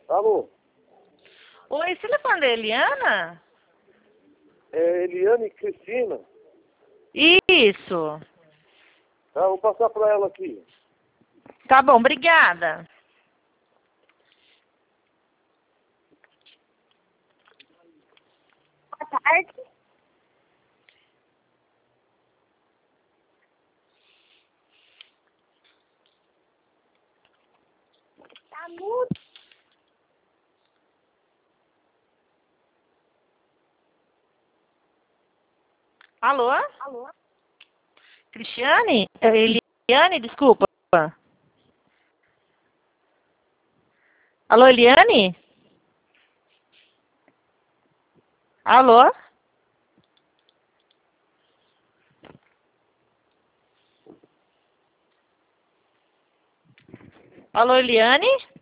Alô? Oi, esse telefone da Eliana? É Eliane e Cristina? Isso. Tá, vou passar para ela aqui. Tá bom, obrigada. Boa tarde. Tá mudo. Alô? Alô? Cristiane? Eliane, desculpa. Alô, Eliane? Alô? Alô, Eliane?